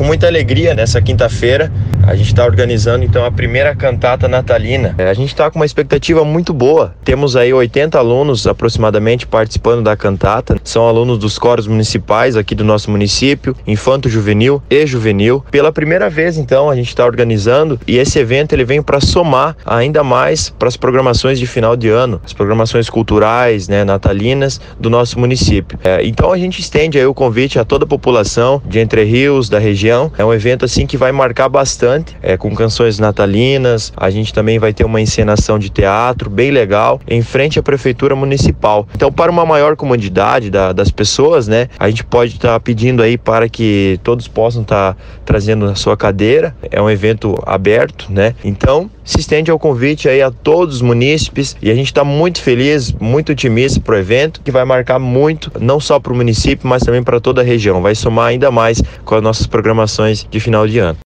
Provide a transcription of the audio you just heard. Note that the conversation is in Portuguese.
com muita alegria, nessa quinta-feira, a gente está organizando então a primeira cantata natalina. A gente está com uma expectativa muito boa. Temos aí 80 alunos aproximadamente participando da cantata. São alunos dos coros municipais aqui do nosso município, infanto juvenil e juvenil. Pela primeira vez então a gente está organizando, e esse evento ele vem para somar ainda mais para as programações de final de ano, as programações culturais, né, natalinas do nosso município. Então a gente estende aí o convite a toda a população de Entre Rios, da região. É um evento assim que vai marcar bastante, com canções natalinas. A gente também vai ter uma encenação de teatro bem legal em frente à prefeitura municipal. Então, para uma maior comodidade das pessoas, né, a gente pode estar pedindo aí para que todos possam estar trazendo a sua cadeira. É um evento aberto, né? Então, se estende ao convite aí a todos os munícipes, e a gente está muito feliz, muito otimista para o evento, que vai marcar muito, não só para o município, mas também para toda a região. Vai somar ainda mais com as nossas programações de final de ano.